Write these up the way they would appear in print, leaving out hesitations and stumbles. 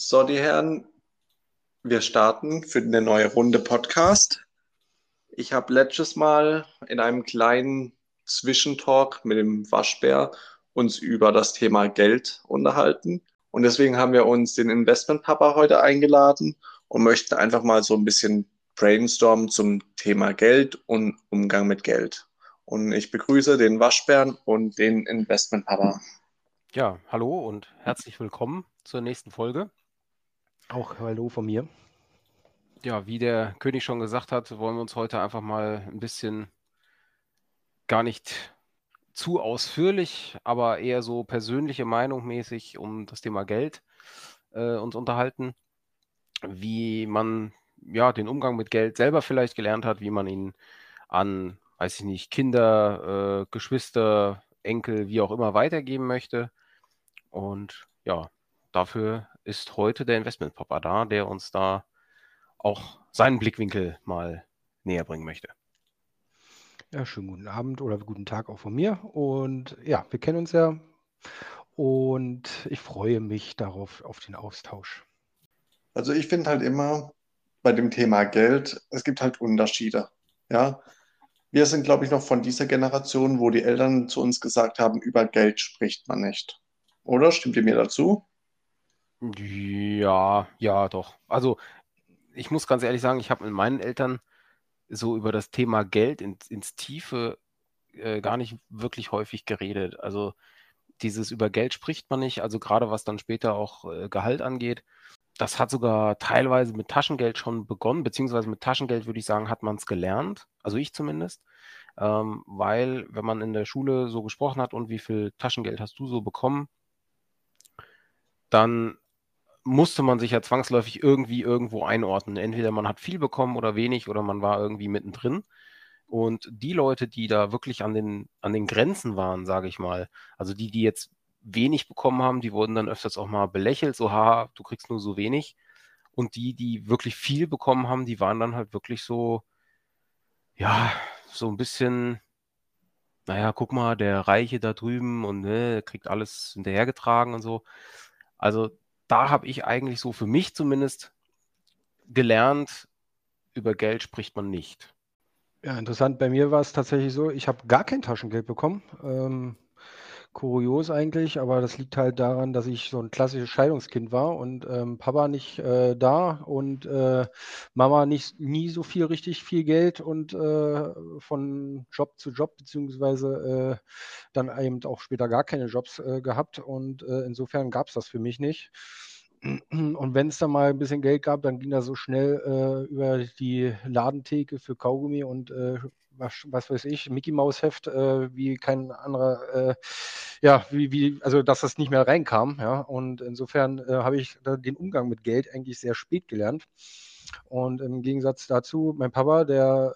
So, die Herren, wir starten für eine neue Runde Podcast. Ich habe letztes Mal in einem kleinen Zwischentalk mit dem Waschbär uns über das Thema Geld unterhalten. Und deswegen haben wir uns den Investmentpapa heute eingeladen und möchten einfach mal so ein bisschen brainstormen zum Thema Geld und Umgang mit Geld. Und ich begrüße den Waschbären und den Investmentpapa. Ja, hallo und herzlich willkommen zur nächsten Folge. Auch hallo von mir. Ja, wie der König schon gesagt hat, wollen wir uns heute einfach mal ein bisschen gar nicht zu ausführlich, aber eher so persönliche Meinung mäßig um das Thema Geld uns unterhalten, wie man ja den Umgang mit Geld selber vielleicht gelernt hat, wie man ihn an, weiß ich nicht, Kinder, Geschwister, Enkel, wie auch immer weitergeben möchte. Und ja, dafür ist heute der Investmentpapa da, der uns da auch seinen Blickwinkel mal näher bringen möchte. Ja, schönen guten Abend oder guten Tag auch von mir. Und ja, wir kennen uns ja und ich freue mich darauf, auf den Austausch. Also ich finde halt immer bei dem Thema Geld, es gibt halt Unterschiede. Ja, wir sind, glaube ich, noch von dieser Generation, wo die Eltern zu uns gesagt haben, über Geld spricht man nicht. Oder? Stimmt ihr mir dazu? Ja, ja, doch. Also ich muss ganz ehrlich sagen, ich habe mit meinen Eltern so über das Thema Geld ins Tiefe gar nicht wirklich häufig geredet. Also dieses über Geld spricht man nicht, also gerade was dann später auch Gehalt angeht. Das hat sogar teilweise mit Taschengeld schon begonnen, beziehungsweise mit Taschengeld würde ich sagen, hat man es gelernt, also ich zumindest, weil wenn man in der Schule so gesprochen hat und wie viel Taschengeld hast du so bekommen, dann musste man sich ja zwangsläufig irgendwie irgendwo einordnen. Entweder man hat viel bekommen oder wenig oder man war irgendwie mittendrin. Und die Leute, die da wirklich an den Grenzen waren, sage ich mal, also die jetzt wenig bekommen haben, die wurden dann öfters auch mal belächelt, so, haha, du kriegst nur so wenig. Und die wirklich viel bekommen haben, die waren dann halt wirklich so, ja, so ein bisschen, naja, guck mal, der Reiche da drüben und ne, kriegt alles hinterhergetragen und so. Also da habe ich eigentlich so für mich zumindest gelernt, über Geld spricht man nicht. Ja, interessant. Bei mir war es tatsächlich so, ich habe gar kein Taschengeld bekommen. Kurios eigentlich, aber das liegt halt daran, dass ich so ein klassisches Scheidungskind war und Papa nicht da und Mama nie so richtig viel Geld und von Job zu Job beziehungsweise dann eben auch später gar keine Jobs gehabt und insofern gab es das für mich nicht. Und wenn es dann mal ein bisschen Geld gab, dann ging das so schnell über die Ladentheke für Kaugummi und was weiß ich, Mickey Maus Heft, wie kein anderer, ja, also dass das nicht mehr reinkam, ja. Und insofern habe ich den Umgang mit Geld eigentlich sehr spät gelernt. Und im Gegensatz dazu, mein Papa, der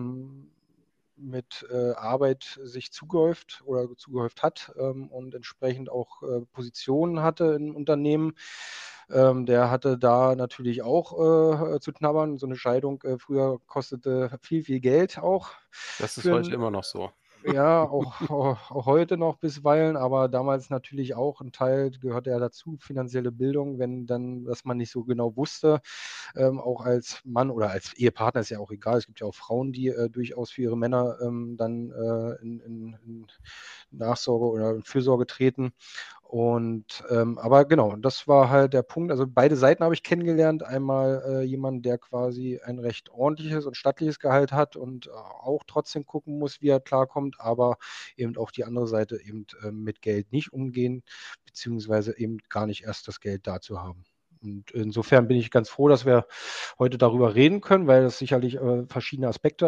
mit Arbeit sich zugehäuft hat und entsprechend auch Positionen hatte im Unternehmen. Der hatte da natürlich auch zu knabbern. So eine Scheidung früher kostete viel Geld auch. Das ist Für heute 'n immer noch so. Ja, auch heute noch bisweilen, aber damals natürlich auch ein Teil gehörte ja dazu, finanzielle Bildung, wenn dann was man nicht so genau wusste, auch als Mann oder als Ehepartner, ist ja auch egal. Es gibt ja auch Frauen, die durchaus für ihre Männer dann in Nachsorge oder in Fürsorge treten. Und aber genau, das war halt der Punkt. Also beide Seiten habe ich kennengelernt. Einmal jemanden, der quasi ein recht ordentliches und stattliches Gehalt hat und auch trotzdem gucken muss, wie er klarkommt, aber eben auch die andere Seite eben mit Geld nicht umgehen, beziehungsweise eben gar nicht erst das Geld dazu haben. Und insofern bin ich ganz froh, dass wir heute darüber reden können, weil das sicherlich verschiedene Aspekte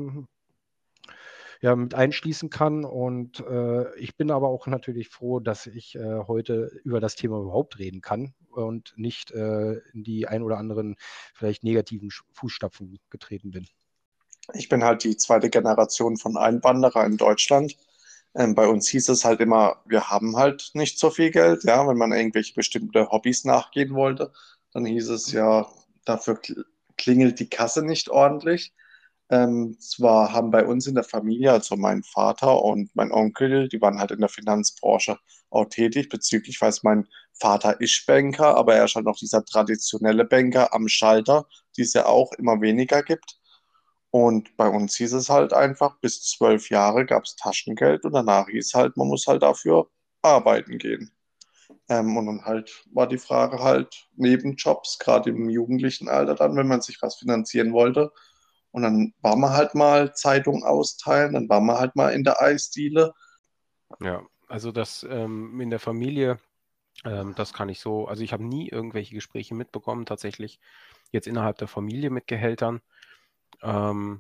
ja, mit einschließen kann. Und ich bin aber auch natürlich froh, dass ich heute über das Thema überhaupt reden kann und nicht in die ein oder anderen vielleicht negativen Fußstapfen getreten bin. Ich bin halt die zweite Generation von Einwanderer in Deutschland. Bei uns hieß es halt immer, wir haben halt nicht so viel Geld. Ja, wenn man irgendwelche bestimmte Hobbys nachgehen wollte, dann hieß es ja, dafür klingelt die Kasse nicht ordentlich. Zwar haben bei uns in der Familie, also mein Vater und mein Onkel, die waren halt in der Finanzbranche auch tätig, bezüglich, weiß mein Vater ist Banker, aber er ist halt noch dieser traditionelle Banker am Schalter, die es ja auch immer weniger gibt. Und bei uns hieß es halt einfach, bis 12 Jahre gab es Taschengeld und danach hieß halt, man muss halt dafür arbeiten gehen. Und dann halt war die Frage halt Nebenjobs, gerade im jugendlichen Alter dann, wenn man sich was finanzieren wollte. Und dann war man halt mal Zeitung austeilen, dann war man halt mal in der Eisdiele. Ja, also das in der Familie, das kann ich so, also ich habe nie irgendwelche Gespräche mitbekommen, tatsächlich jetzt innerhalb der Familie mit Gehältern. Ähm,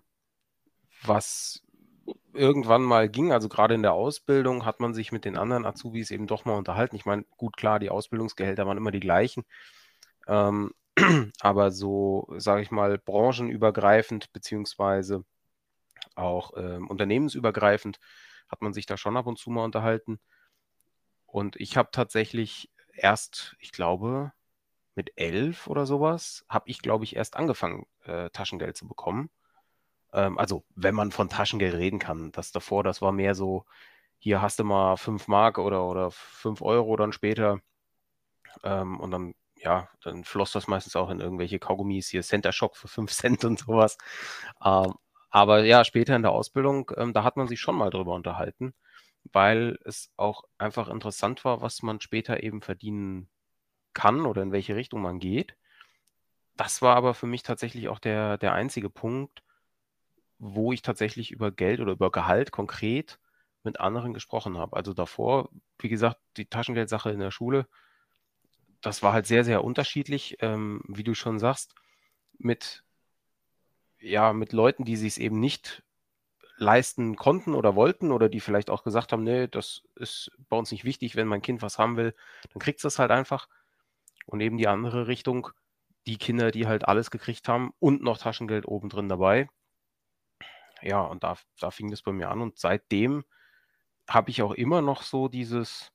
Was irgendwann mal ging, also gerade in der Ausbildung, hat man sich mit den anderen Azubis eben doch mal unterhalten. Ich meine, gut, klar, die Ausbildungsgehälter waren immer die gleichen, ähm, aber so, sage ich mal, branchenübergreifend beziehungsweise auch unternehmensübergreifend hat man sich da schon ab und zu mal unterhalten. Und ich habe tatsächlich erst, ich glaube, mit 11 oder sowas, habe ich, glaube ich, erst angefangen, Taschengeld zu bekommen. Also, wenn man von Taschengeld reden kann. Das davor, das war mehr so, hier hast du mal 5 Mark oder 5 Euro dann später. Und dann, ja, dann floss das meistens auch in irgendwelche Kaugummis, hier Center Shock für 5 Cent und sowas. Ähm, aber ja, später in der Ausbildung, da hat man sich schon mal drüber unterhalten, weil es auch einfach interessant war, was man später eben verdienen kann oder in welche Richtung man geht. Das war aber für mich tatsächlich auch der einzige Punkt, wo ich tatsächlich über Geld oder über Gehalt konkret mit anderen gesprochen habe. Also davor, wie gesagt, die Taschengeldsache in der Schule, das war halt sehr, sehr unterschiedlich, wie du schon sagst, mit, ja, mit Leuten, die sich es eben nicht leisten konnten oder wollten oder die vielleicht auch gesagt haben, nee, das ist bei uns nicht wichtig, wenn mein Kind was haben will, dann kriegt es das halt einfach. Und eben die andere Richtung, die Kinder, die halt alles gekriegt haben und noch Taschengeld obendrin dabei. Ja, und da fing das bei mir an und seitdem habe ich auch immer noch so dieses,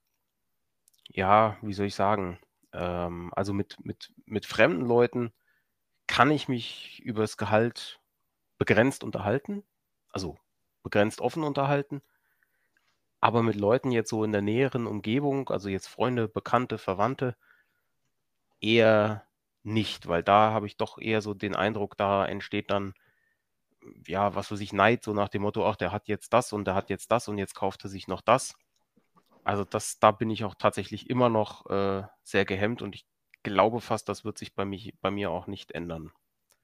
ja, wie soll ich sagen, also mit fremden Leuten kann ich mich über das Gehalt begrenzt unterhalten, also begrenzt offen unterhalten, aber mit Leuten jetzt so in der näheren Umgebung, also jetzt Freunde, Bekannte, Verwandte, eher nicht, weil da habe ich doch eher so den Eindruck, da entsteht dann, ja, was weiß ich, Neid, so nach dem Motto, ach, der hat jetzt das und der hat jetzt das und jetzt kauft er sich noch das. Also da bin ich auch tatsächlich immer noch sehr gehemmt und ich glaube fast, das wird sich bei mir auch nicht ändern.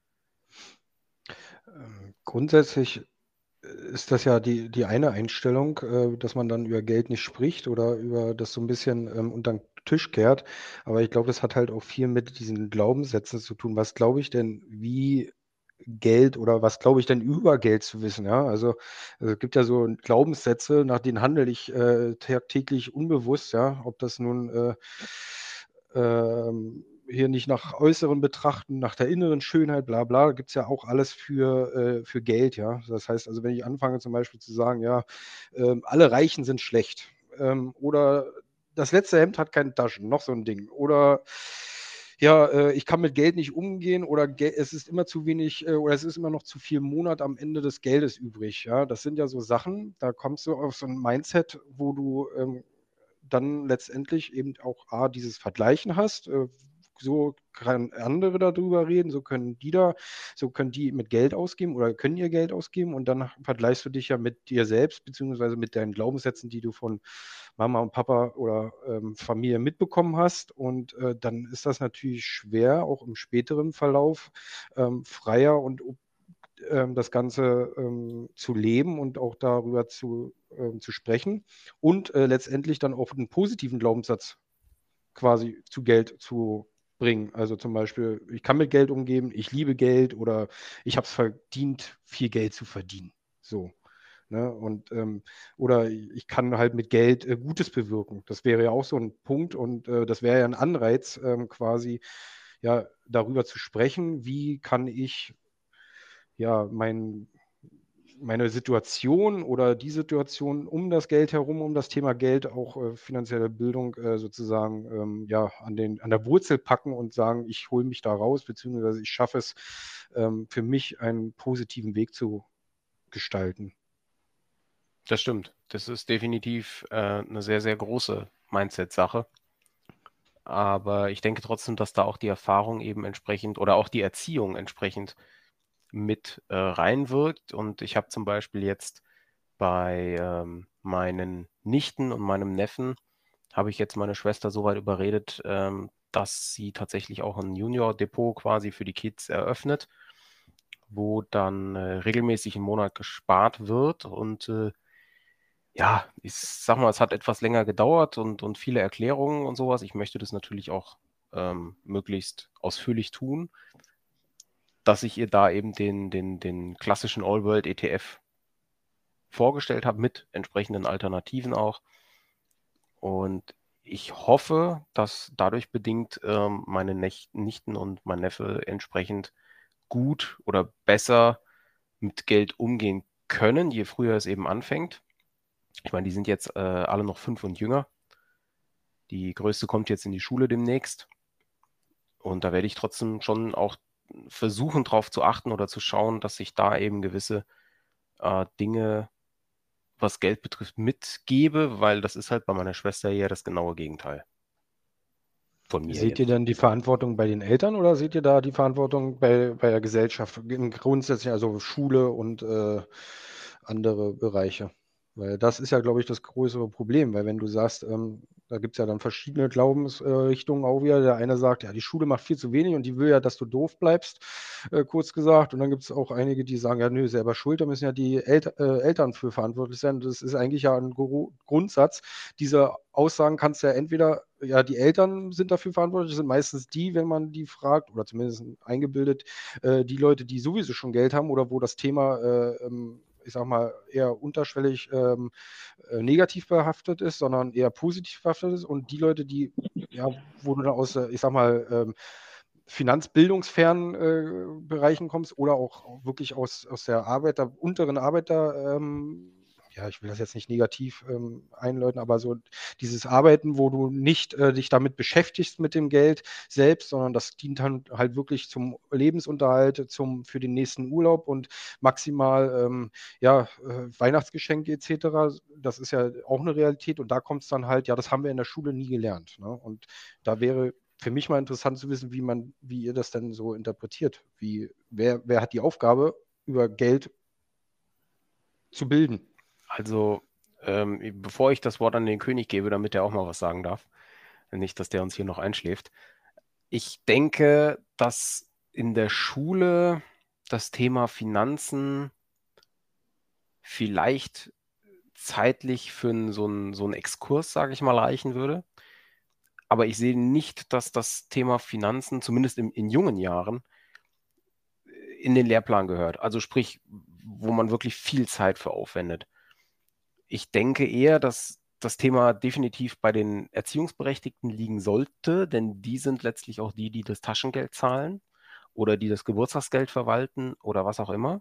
Grundsätzlich ist das ja die eine Einstellung, dass man dann über Geld nicht spricht oder über das so ein bisschen unter den Tisch kehrt. Aber ich glaube, das hat halt auch viel mit diesen Glaubenssätzen zu tun. Was glaube ich denn, wie Geld oder was glaube ich denn über Geld zu wissen, ja? Also, es gibt ja so Glaubenssätze, nach denen handle ich, tagtäglich unbewusst, ja, ob das nun, hier nicht nach Äußeren betrachten, nach der inneren Schönheit, bla bla, gibt's ja auch alles für Geld, ja. Das heißt also, wenn ich anfange zum Beispiel zu sagen, ja, alle Reichen sind schlecht, oder das letzte Hemd hat keine Taschen, noch so ein Ding. Oder ja, ich kann mit Geld nicht umgehen oder es ist immer zu wenig oder es ist immer noch zu viel Monat am Ende des Geldes übrig. Ja, das sind ja so Sachen, da kommst du auf so ein Mindset, wo du dann letztendlich eben auch A, dieses Vergleichen hast. So können andere darüber reden, so können die mit Geld ausgeben oder können ihr Geld ausgeben und dann vergleichst du dich ja mit dir selbst, beziehungsweise mit deinen Glaubenssätzen, die du von Mama und Papa oder Familie mitbekommen hast. Und dann ist das natürlich schwer, auch im späteren Verlauf freier und das Ganze zu leben und auch darüber zu sprechen und letztendlich dann auch einen positiven Glaubenssatz quasi zu Geld zu bringen. Also zum Beispiel, ich kann mit Geld umgehen, ich liebe Geld oder ich habe es verdient, viel Geld zu verdienen. So. Ne? Und, oder ich kann halt mit Geld Gutes bewirken. Das wäre ja auch so ein Punkt und das wäre ja ein Anreiz, quasi ja, darüber zu sprechen, wie kann ich ja meine Situation oder die Situation um das Geld herum, um das Thema Geld, auch finanzielle Bildung sozusagen an der Wurzel packen und sagen, ich hole mich da raus, beziehungsweise ich schaffe es, für mich einen positiven Weg zu gestalten. Das stimmt. Das ist definitiv eine sehr, sehr große Mindset-Sache. Aber ich denke trotzdem, dass da auch die Erfahrung eben entsprechend oder auch die Erziehung entsprechend mit reinwirkt. Und ich habe zum Beispiel jetzt bei meinen Nichten und meinem Neffen, habe ich jetzt meine Schwester so weit überredet, dass sie tatsächlich auch ein Junior-Depot quasi für die Kids eröffnet, wo dann regelmäßig im Monat gespart wird. Und ja, ich sag mal, es hat etwas länger gedauert und viele Erklärungen und sowas. Ich möchte das natürlich auch möglichst ausführlich tun, dass ich ihr da eben den klassischen All-World-ETF vorgestellt habe, mit entsprechenden Alternativen auch. Und ich hoffe, dass dadurch bedingt meine Nichten und mein Neffe entsprechend gut oder besser mit Geld umgehen können, je früher es eben anfängt. Ich meine, die sind jetzt alle noch 5 und jünger. Die größte kommt jetzt in die Schule demnächst. Und da werde ich trotzdem schon auch versuchen, darauf zu achten oder zu schauen, dass ich da eben gewisse Dinge, was Geld betrifft, mitgebe, weil das ist halt bei meiner Schwester eher das genaue Gegenteil von mir Seht ihr jetzt. dann die Verantwortung bei den Eltern oder seht ihr da die Verantwortung bei der Gesellschaft, grundsätzlich, also Schule und andere Bereiche? Weil das ist ja, glaube ich, das größere Problem, weil wenn du sagst, da gibt es ja dann verschiedene Glaubensrichtungen auch wieder. Der eine sagt, ja, die Schule macht viel zu wenig und die will ja, dass du doof bleibst, kurz gesagt. Und dann gibt es auch einige, die sagen, ja, nö, selber schuld, da müssen ja die Eltern für verantwortlich sein. Das ist eigentlich ja ein Grundsatz. Diese Aussagen kannst du ja entweder, ja, die Eltern sind dafür verantwortlich, das sind meistens die, wenn man die fragt, oder zumindest eingebildet, die Leute, die sowieso schon Geld haben oder wo das Thema ich sag mal, eher unterschwellig negativ behaftet ist, sondern eher positiv behaftet ist. Und die Leute, die, ja, wo du dann aus, ich sag mal, finanzbildungsfernen Bereichen kommst oder auch wirklich aus der unteren Arbeiter, ja, ich will das jetzt nicht negativ einläuten, aber so dieses Arbeiten, wo du nicht dich damit beschäftigst mit dem Geld selbst, sondern das dient dann halt wirklich zum Lebensunterhalt, für den nächsten Urlaub und maximal Weihnachtsgeschenke etc. Das ist ja auch eine Realität und da kommt es dann halt, ja, das haben wir in der Schule nie gelernt. Ne? Und da wäre für mich mal interessant zu wissen, wie ihr das denn so interpretiert. Wer hat die Aufgabe, über Geld zu bilden? Also, bevor ich das Wort an den König gebe, damit er auch mal was sagen darf, nicht, dass der uns hier noch einschläft. Ich denke, dass in der Schule das Thema Finanzen vielleicht zeitlich für so einen Exkurs, sage ich mal, reichen würde. Aber ich sehe nicht, dass das Thema Finanzen, zumindest in jungen Jahren, in den Lehrplan gehört. Also sprich, wo man wirklich viel Zeit für aufwendet. Ich denke eher, dass das Thema definitiv bei den Erziehungsberechtigten liegen sollte, denn die sind letztlich auch die, die das Taschengeld zahlen oder die das Geburtstagsgeld verwalten oder was auch immer.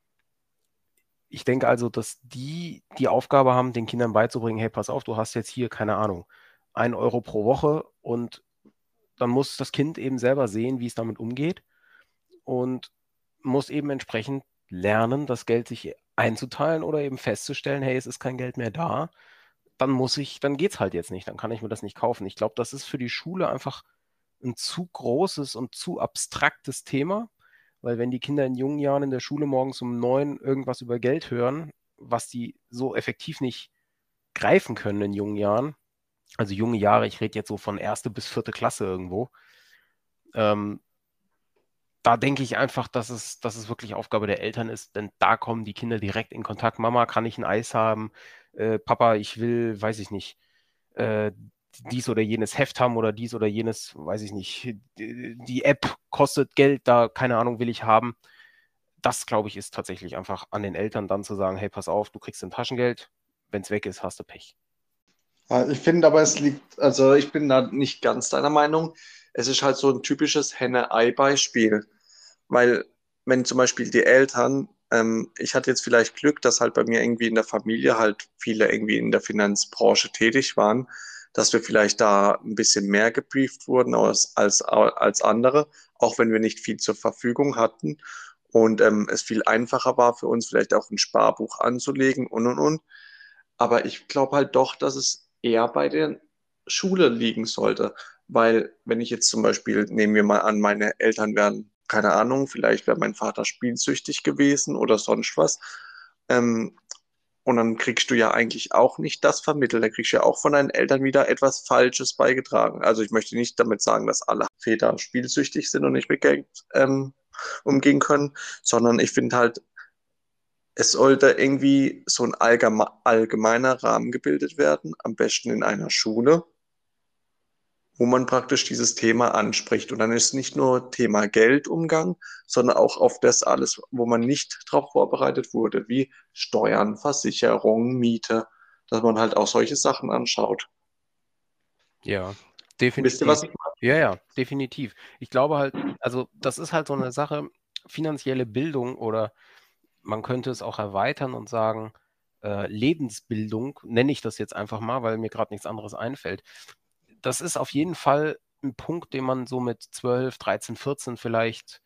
Ich denke also, dass die Aufgabe haben, den Kindern beizubringen, hey, pass auf, du hast jetzt hier, keine Ahnung, 1 € pro Woche und dann muss das Kind eben selber sehen, wie es damit umgeht und muss eben entsprechend lernen, das Geld sich einzuteilen oder eben festzustellen, hey, es ist kein Geld mehr da, dann geht's halt jetzt nicht, dann kann ich mir das nicht kaufen. Ich glaube, das ist für die Schule einfach ein zu großes und zu abstraktes Thema, weil wenn die Kinder in jungen Jahren in der Schule morgens um 9 irgendwas über Geld hören, was die so effektiv nicht greifen können in jungen Jahren, also junge Jahre, ich rede jetzt so von 1. bis 4. Klasse irgendwo, ähm, da denke ich einfach, dass es wirklich Aufgabe der Eltern ist, denn da kommen die Kinder direkt in Kontakt. Mama, kann ich ein Eis haben? Papa, ich will, weiß ich nicht, äh, dies oder jenes Heft haben oder dies oder jenes, weiß ich nicht. Die App kostet Geld, da keine Ahnung will ich haben. Das, glaube ich, ist tatsächlich einfach an den Eltern dann zu sagen, hey, pass auf, du kriegst ein Taschengeld, wenn es weg ist, hast du Pech. Ja, ich finde aber, also ich bin da nicht ganz deiner Meinung. Es ist halt so ein typisches Henne-Ei-Beispiel. Weil, wenn zum Beispiel die Eltern Ich hatte jetzt vielleicht Glück, dass halt bei mir irgendwie in der Familie halt viele irgendwie in der Finanzbranche tätig waren, dass wir vielleicht da ein bisschen mehr gebrieft wurden als andere, auch wenn wir nicht viel zur Verfügung hatten und es viel einfacher war für uns, vielleicht auch ein Sparbuch anzulegen und. Aber ich glaube halt doch, dass es eher bei der Schule liegen sollte. Weil wenn ich jetzt zum Beispiel, nehmen wir mal an, meine Eltern wären, keine Ahnung, vielleicht wäre mein Vater spielsüchtig gewesen oder sonst was. Ähm, und dann kriegst du ja eigentlich auch nicht das vermittelt. Da kriegst du ja auch von deinen Eltern wieder etwas Falsches beigetragen. Also ich möchte nicht damit sagen, dass alle Väter spielsüchtig sind und nicht mit Geld umgehen können, sondern ich finde halt, es sollte irgendwie so ein allgemeiner Rahmen gebildet werden, am besten in einer Schule, wo man praktisch dieses Thema anspricht. Und dann ist nicht nur Thema Geldumgang, sondern auch auf das alles, wo man nicht darauf vorbereitet wurde, wie Steuern, Versicherung, Miete, dass man halt auch solche Sachen anschaut. Ja, Wisst ihr, definitiv. was ich meine? Ja, ja, definitiv. Ich glaube halt, also das ist halt so eine Sache, finanzielle Bildung oder man könnte es auch erweitern und sagen, Lebensbildung, nenne ich das jetzt einfach mal, weil mir gerade nichts anderes einfällt. Das ist auf jeden Fall ein Punkt, den man so mit 12, 13, 14 vielleicht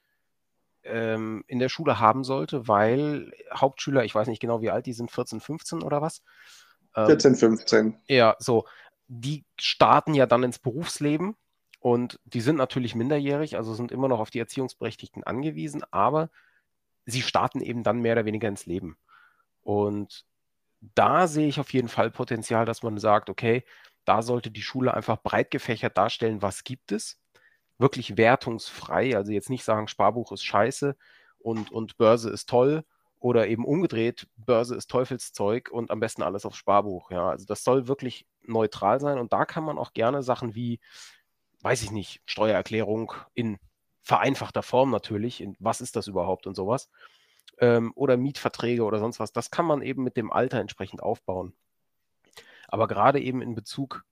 in der Schule haben sollte, weil Hauptschüler, ich weiß nicht genau, wie alt die sind, 14, 15 oder was? Ähm, 14, 15. ja, so, die starten ja dann ins Berufsleben und die sind natürlich minderjährig, also sind immer noch auf die Erziehungsberechtigten angewiesen, aber sie starten eben dann mehr oder weniger ins Leben. Und da sehe ich auf jeden Fall Potenzial, dass man sagt, okay, da sollte die Schule einfach breit gefächert darstellen, was gibt es, wirklich wertungsfrei, also jetzt nicht sagen, Sparbuch ist scheiße und Börse ist toll oder eben umgedreht, Börse ist Teufelszeug und am besten alles auf Sparbuch. Ja, also das soll wirklich neutral sein und da kann man auch gerne Sachen wie, weiß ich nicht, Steuererklärung in vereinfachter Form natürlich, in was ist das überhaupt und sowas, oder Mietverträge oder sonst was, das kann man eben mit dem Alter entsprechend aufbauen. Aber gerade eben in Bezug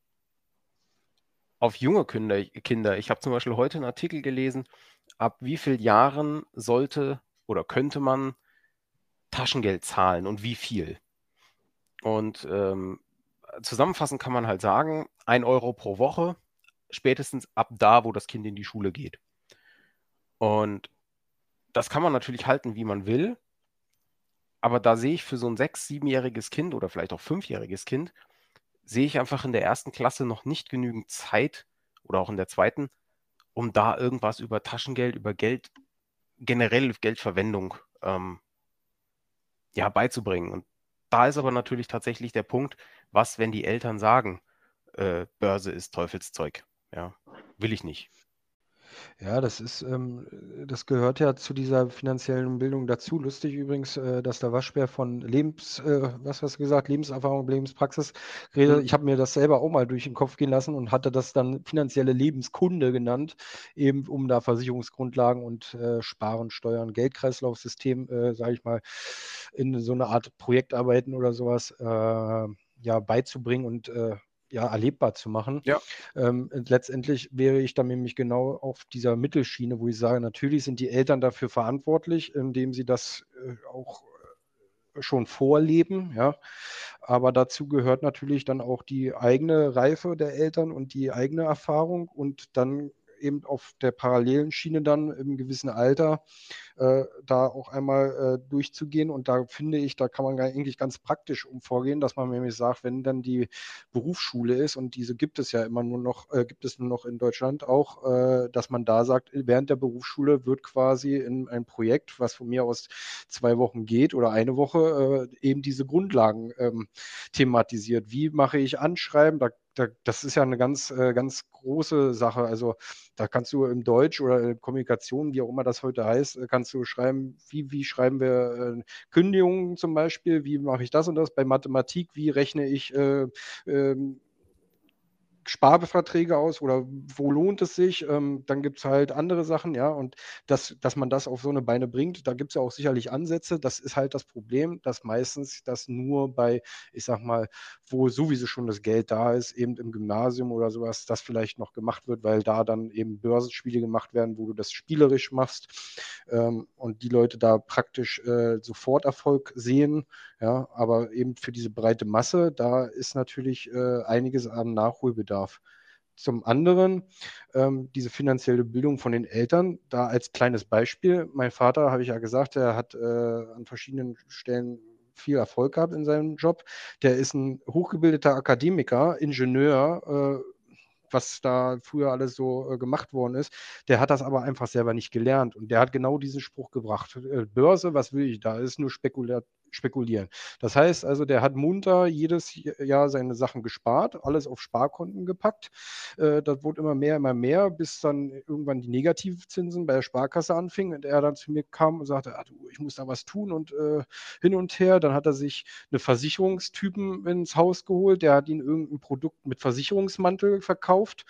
auf junge Kinder, ich habe zum Beispiel heute einen Artikel gelesen, ab wie vielen Jahren sollte oder könnte man Taschengeld zahlen und wie viel. Und zusammenfassend kann man halt sagen, 1 € pro Woche, spätestens ab da, wo das Kind in die Schule geht. Und das kann man natürlich halten, wie man will, aber da sehe ich für so ein 6-, 7-jähriges Kind oder vielleicht auch 5-jähriges Kind, sehe ich einfach in der ersten Klasse noch nicht genügend Zeit oder auch in der zweiten, um da irgendwas über Taschengeld, über Geld, generell Geldverwendung ja, beizubringen. Und da ist aber natürlich tatsächlich der Punkt, was, wenn die Eltern sagen, Börse ist Teufelszeug. Ja, will ich nicht. Ja, das gehört ja zu dieser finanziellen Bildung dazu. Lustig übrigens, dass der Waschbär von was hast du gesagt, Lebenserfahrung, Lebenspraxis redet. Hm. Ich habe mir das selber auch mal durch den Kopf gehen lassen und hatte das dann finanzielle Lebenskunde genannt, eben um da Versicherungsgrundlagen und Sparen, Steuern, Geldkreislaufsystem, sage ich mal, in so eine Art Projektarbeiten oder sowas ja, beizubringen und ja, erlebbar zu machen. Ja, Letztendlich wäre ich dann nämlich genau auf dieser Mittelschiene, wo ich sage, natürlich sind die Eltern dafür verantwortlich, indem sie das auch schon vorleben, ja. Aber dazu gehört natürlich dann auch die eigene Reife der Eltern und die eigene Erfahrung und dann eben auf der parallelen Schiene dann im gewissen Alter da auch einmal durchzugehen. Und da finde ich, da kann man eigentlich ganz praktisch vorgehen, dass man nämlich sagt, wenn dann die Berufsschule ist und diese gibt es ja immer nur noch, gibt es nur noch in Deutschland auch, dass man da sagt, während der Berufsschule wird quasi in ein Projekt, was von mir aus 2 Wochen geht oder eine Woche, eben diese Grundlagen thematisiert. Wie mache ich Anschreiben? Das ist ja eine ganz große Sache. Also da kannst du im Deutsch oder in Kommunikation, wie auch immer das heute heißt, kannst du schreiben, wie schreiben wir Kündigungen zum Beispiel, wie mache ich das und das. Bei Mathematik, wie rechne ich ähm, Sparverträge aus oder wo lohnt es sich? Dann gibt es halt andere Sachen, ja, und dass man das auf so eine Beine bringt, da gibt es ja auch sicherlich Ansätze. Das ist halt das Problem, dass meistens das nur bei, ich sag mal, wo sowieso schon das Geld da ist, eben im Gymnasium oder sowas, das vielleicht noch gemacht wird, weil da dann eben Börsenspiele gemacht werden, wo du das spielerisch machst und die Leute da praktisch sofort Erfolg sehen. Ja, aber eben für diese breite Masse, da ist natürlich einiges an Nachholbedarf. Zum anderen diese finanzielle Bildung von den Eltern, da als kleines Beispiel. Mein Vater, habe ich ja gesagt, der hat an verschiedenen Stellen viel Erfolg gehabt in seinem Job. Der ist ein hochgebildeter Akademiker, Ingenieur, was da früher alles so gemacht worden ist. Der hat das aber einfach selber nicht gelernt. Und der hat genau diesen Spruch gebracht. Börse, was will ich da? Ist nur spekulieren. Das heißt also, der hat munter jedes Jahr seine Sachen gespart, alles auf Sparkonten gepackt. Das wurde immer mehr, bis dann irgendwann die Negativzinsen bei der Sparkasse anfingen und er dann zu mir kam und sagte, du, ich muss da was tun und hin und her. Dann hat er sich eine Versicherungstypen ins Haus geholt, der hat ihn irgendein Produkt mit Versicherungsmantel verkauft.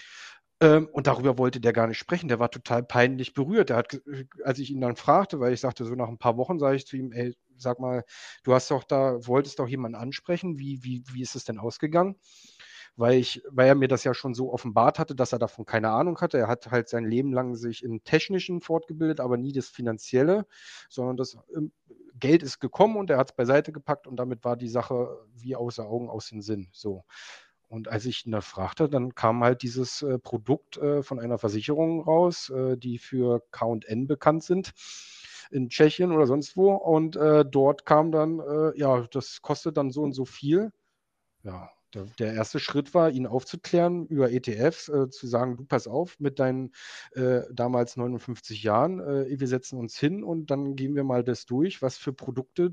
Und darüber wollte der gar nicht sprechen. Der war total peinlich berührt. Als ich ihn dann fragte, weil ich sagte, so nach ein paar Wochen, sage ich zu ihm, ey, sag mal, wolltest doch jemanden ansprechen. Wie ist es denn ausgegangen? Weil er mir das ja schon so offenbart hatte, dass er davon keine Ahnung hatte. Er hat halt sein Leben lang sich im Technischen fortgebildet, aber nie das Finanzielle, sondern das Geld ist gekommen und er hat es beiseite gepackt und damit war die Sache wie außer Augen, aus den Sinn. So. Und als ich ihn da fragte, dann kam halt dieses Produkt von einer Versicherung raus, die für K&N bekannt sind, in Tschechien oder sonst wo. Und dort kam dann, ja, das kostet dann so und so viel. Ja, der erste Schritt war, ihn aufzuklären über ETFs, zu sagen, du pass auf, mit deinen damals 59 Jahren, wir setzen uns hin und dann gehen wir mal das durch, was für Produkte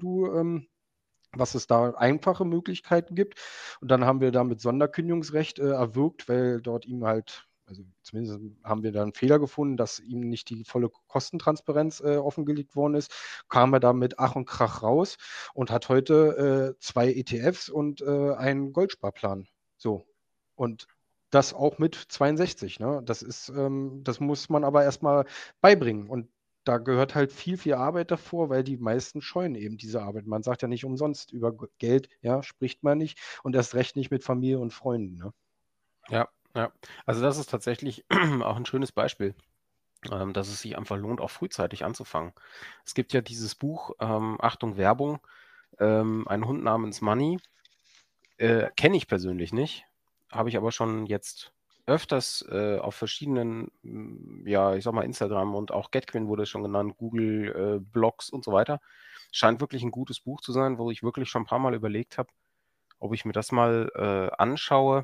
was es da einfache Möglichkeiten gibt. Und dann haben wir damit Sonderkündigungsrecht erwirkt, weil dort ihm halt, also zumindest haben wir da einen Fehler gefunden, dass ihm nicht die volle Kostentransparenz offengelegt worden ist, kam er da mit Ach und Krach raus und hat heute 2 ETFs und einen Goldsparplan. So. Und das auch mit 62. Ne? Das muss man aber erstmal beibringen. Und da gehört halt viel Arbeit davor, weil die meisten scheuen eben diese Arbeit. Man sagt ja nicht umsonst, über Geld, ja, spricht man nicht und erst recht nicht mit Familie und Freunden. Ne? Ja, ja. Also das ist tatsächlich auch ein schönes Beispiel, dass es sich einfach lohnt, auch frühzeitig anzufangen. Es gibt ja dieses Buch, Achtung, Werbung, ein Hund namens Money. Kenne ich persönlich nicht, habe ich aber schon jetzt öfters auf verschiedenen, ja, ich sag mal Instagram und auch GetQuinn wurde es schon genannt, Google Blogs und so weiter. Scheint wirklich ein gutes Buch zu sein, wo ich wirklich schon ein paar Mal überlegt habe, ob ich mir das mal anschaue,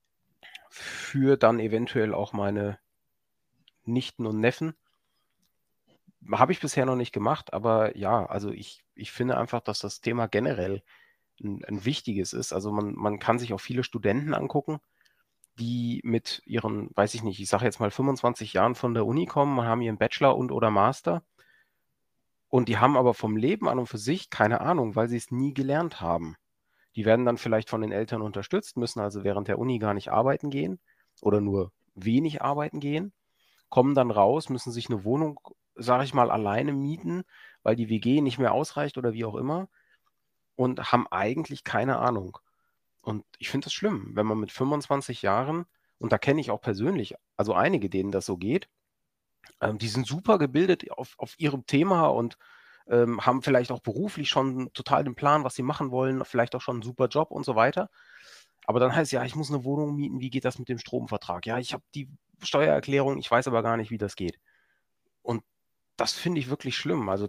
für dann eventuell auch meine Nichten und Neffen. Habe ich bisher noch nicht gemacht, aber ja, also ich finde einfach, dass das Thema generell ein wichtiges ist. Also man kann sich auch viele Studenten angucken, die mit ihren, weiß ich nicht, ich sage jetzt mal 25 Jahren von der Uni kommen, haben ihren Bachelor und oder Master und die haben aber vom Leben an und für sich keine Ahnung, weil sie es nie gelernt haben. Die werden dann vielleicht von den Eltern unterstützt, müssen also während der Uni gar nicht arbeiten gehen oder nur wenig arbeiten gehen, kommen dann raus, müssen sich eine Wohnung, sage ich mal, alleine mieten, weil die WG nicht mehr ausreicht oder wie auch immer und haben eigentlich keine Ahnung. Und ich finde das schlimm, wenn man mit 25 Jahren, und da kenne ich auch persönlich, also einige, denen das so geht, die sind super gebildet auf ihrem Thema und haben vielleicht auch beruflich schon total den Plan, was sie machen wollen, vielleicht auch schon einen super Job und so weiter. Aber dann heißt ja, ich muss eine Wohnung mieten, wie geht das mit dem Stromvertrag? Ja, ich habe die Steuererklärung, ich weiß aber gar nicht, wie das geht. Und das finde ich wirklich schlimm. Also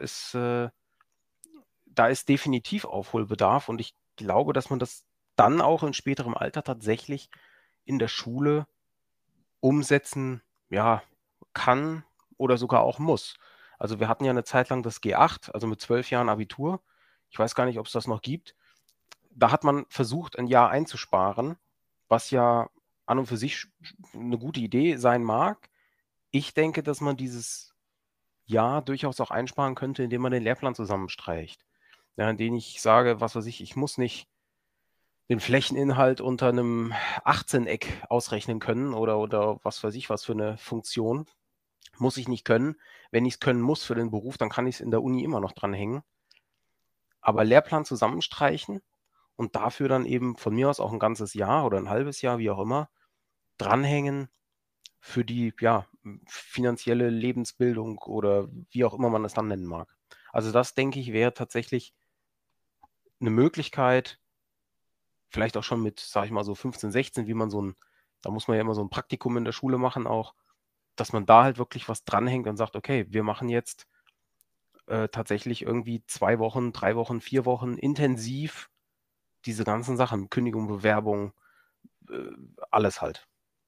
da ist definitiv Aufholbedarf und ich glaube, dass man das dann auch in späterem Alter tatsächlich in der Schule umsetzen, ja, kann oder sogar auch muss. Also wir hatten ja eine Zeit lang das G8, also mit 12 Jahren Abitur. Ich weiß gar nicht, ob es das noch gibt. Da hat man versucht, ein Jahr einzusparen, was ja an und für sich eine gute Idee sein mag. Ich denke, dass man dieses Jahr durchaus auch einsparen könnte, indem man den Lehrplan zusammenstreicht. Ja, in dem ich sage, was weiß ich muss nicht den Flächeninhalt unter einem 18-Eck ausrechnen können oder was weiß ich, was für eine Funktion. Muss ich nicht können. Wenn ich es können muss für den Beruf, dann kann ich es in der Uni immer noch dranhängen. Aber Lehrplan zusammenstreichen und dafür dann eben von mir aus auch ein ganzes Jahr oder ein halbes Jahr, wie auch immer, dranhängen für die finanzielle Lebensbildung oder wie auch immer man es dann nennen mag. Also das, denke ich, wäre tatsächlich eine Möglichkeit, vielleicht auch schon mit, sage ich mal, so 15, 16, da muss man ja immer so ein Praktikum in der Schule machen auch, dass man da halt wirklich was dranhängt und sagt, okay, wir machen jetzt tatsächlich irgendwie 2 Wochen, 3 Wochen, 4 Wochen intensiv diese ganzen Sachen, Kündigung, Bewerbung, äh, alles halt.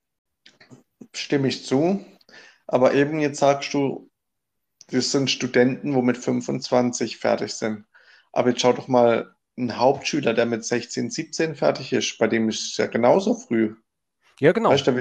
Stimme ich zu. Aber eben jetzt sagst du, das sind Studenten, wo mit 25 fertig sind. Aber jetzt schau doch mal, ein Hauptschüler, der mit 16, 17 fertig ist, bei dem ist es ja genauso früh. Ja, genau. Weißt du,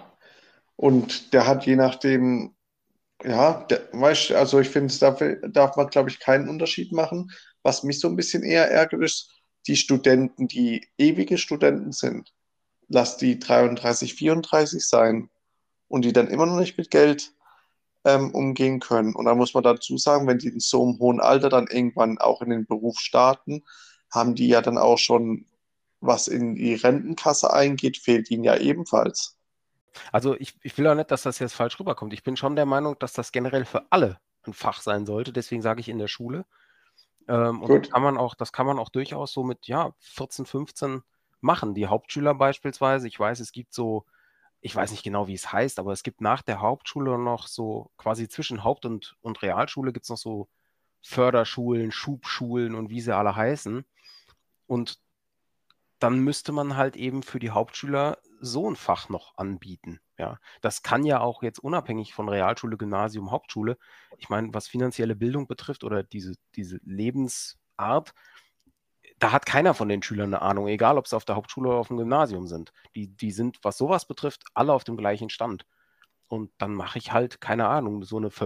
und der hat je nachdem, ja, weißt du, also ich finde, dafür darf man, glaube ich, keinen Unterschied machen. Was mich so ein bisschen eher ärgert, ist, die Studenten, die ewige Studenten sind, lass die 33, 34 sein und die dann immer noch nicht mit Geld umgehen können. Und da muss man dazu sagen, wenn die in so einem hohen Alter dann irgendwann auch in den Beruf starten, haben die ja dann auch schon, was in die Rentenkasse eingeht, fehlt ihnen ja ebenfalls. Also ich will auch nicht, dass das jetzt falsch rüberkommt. Ich bin schon der Meinung, dass das generell für alle ein Fach sein sollte. Deswegen sage ich in der Schule. Und Gut. das kann man auch durchaus so mit 14, 15 machen. Die Hauptschüler beispielsweise, ich weiß, ich weiß nicht genau, wie es heißt, aber es gibt nach der Hauptschule noch so, quasi zwischen und Realschule gibt es noch so Förderschulen, Schubschulen und wie sie alle heißen. Und dann müsste man halt eben für die Hauptschüler so ein Fach noch anbieten. Ja, das kann ja auch jetzt unabhängig von Realschule, Gymnasium, Hauptschule. Ich meine, was finanzielle Bildung betrifft oder diese Lebensart, da hat keiner von den Schülern eine Ahnung, egal ob sie auf der Hauptschule oder auf dem Gymnasium sind. Die sind, was sowas betrifft, alle auf dem gleichen Stand. Und dann mache ich halt, keine Ahnung,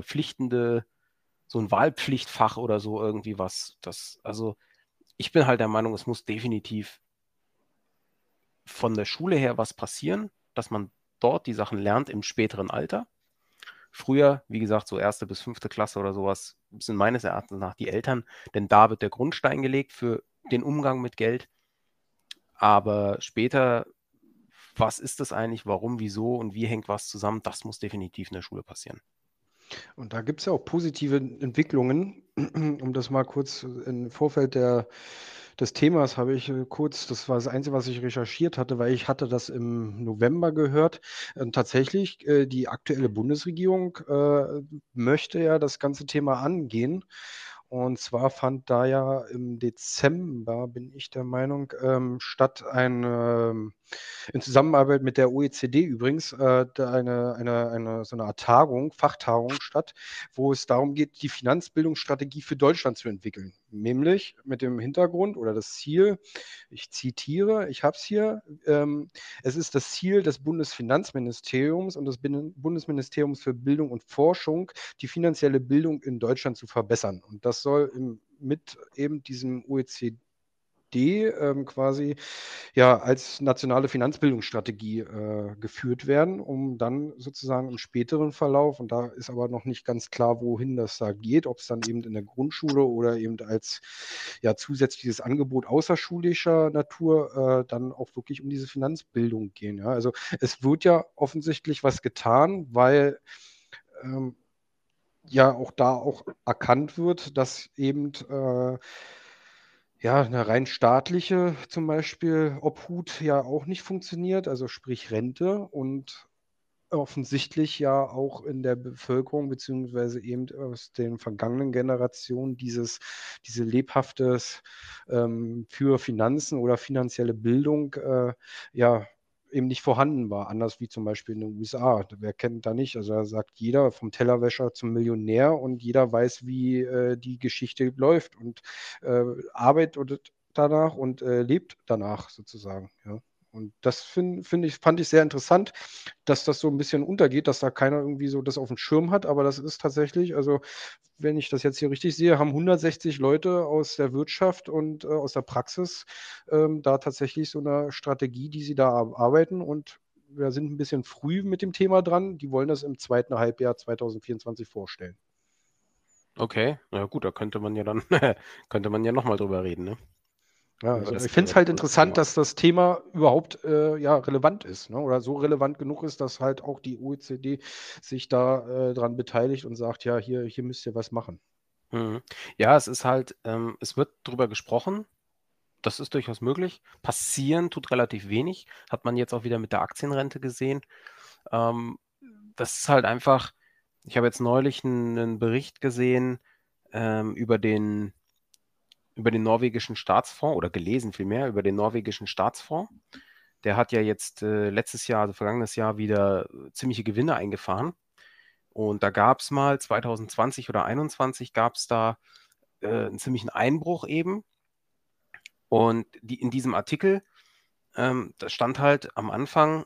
so ein Wahlpflichtfach oder so irgendwie was. Also ich bin halt der Meinung, es muss definitiv von der Schule her was passieren, dass man dort die Sachen lernt im späteren Alter. Früher, wie gesagt, so 1. bis 5. Klasse oder sowas, sind meines Erachtens nach die Eltern, denn da wird der Grundstein gelegt für den Umgang mit Geld. Aber später, was ist das eigentlich, warum, wieso und wie hängt was zusammen, das muss definitiv in der Schule passieren. Und da gibt es ja auch positive Entwicklungen. Um das mal kurz im Vorfeld des Themas habe ich kurz, das war das Einzige, was ich recherchiert hatte, weil ich hatte das im November gehört. Tatsächlich, die aktuelle Bundesregierung möchte ja das ganze Thema angehen. Und zwar fand da ja im Dezember, bin ich der Meinung, statt in Zusammenarbeit mit der OECD übrigens, da so eine Art Tagung, Fachtagung statt, wo es darum geht, die Finanzbildungsstrategie für Deutschland zu entwickeln. Nämlich mit dem Hintergrund oder das Ziel, ich zitiere, ich habe es hier, es ist das Ziel des Bundesfinanzministeriums und des Bundesministeriums für Bildung und Forschung, die finanzielle Bildung in Deutschland zu verbessern. Und das soll mit eben diesem OECD quasi ja als nationale Finanzbildungsstrategie geführt werden, um dann sozusagen im späteren Verlauf, und da ist aber noch nicht ganz klar, wohin das da geht, ob es dann eben in der Grundschule oder eben als ja zusätzliches Angebot außerschulischer Natur dann auch wirklich um diese Finanzbildung gehen. Ja? Also es wird ja offensichtlich was getan, weil ähm, ja auch da auch erkannt wird, dass eben ja, eine rein staatliche zum Beispiel Obhut ja auch nicht funktioniert, also sprich Rente und offensichtlich ja auch in der Bevölkerung beziehungsweise eben aus den vergangenen Generationen diese lebhaftes für Finanzen oder finanzielle Bildung ja eben nicht vorhanden war, anders wie zum Beispiel in den USA. Wer kennt da nicht? Also da sagt jeder vom Tellerwäscher zum Millionär und jeder weiß, wie die Geschichte läuft und arbeitet danach und lebt danach sozusagen. Ja. Und das fand ich sehr interessant, dass das so ein bisschen untergeht, dass da keiner irgendwie so das auf dem Schirm hat. Aber das ist tatsächlich, also wenn ich das jetzt hier richtig sehe, haben 160 Leute aus der Wirtschaft und aus der Praxis da tatsächlich so eine Strategie, die sie da arbeiten. Und wir sind ein bisschen früh mit dem Thema dran. Die wollen das im zweiten Halbjahr 2024 vorstellen. Okay, na gut, da könnte man ja dann, könnte man ja nochmal drüber reden, ne? Ja, Über also das, ich finde es über halt das interessant, Thema. dass das Thema überhaupt ja, relevant ist, ne? Oder so relevant genug ist, dass halt auch die OECD sich da dran beteiligt und sagt, ja, hier müsst ihr was machen. Mhm. Ja, es ist halt, es wird drüber gesprochen, das ist durchaus möglich. Passieren tut relativ wenig, hat man jetzt auch wieder mit der Aktienrente gesehen. Ähm, Das ist halt einfach, ich habe jetzt neulich einen Bericht gesehen über den norwegischen Staatsfonds oder gelesen vielmehr über den norwegischen Staatsfonds. Der hat ja jetzt letztes Jahr, also vergangenes Jahr, wieder ziemliche Gewinne eingefahren. Und da gab es mal 2020 oder 2021 gab es da einen ziemlichen Einbruch eben. Und in diesem Artikel, da stand halt am Anfang,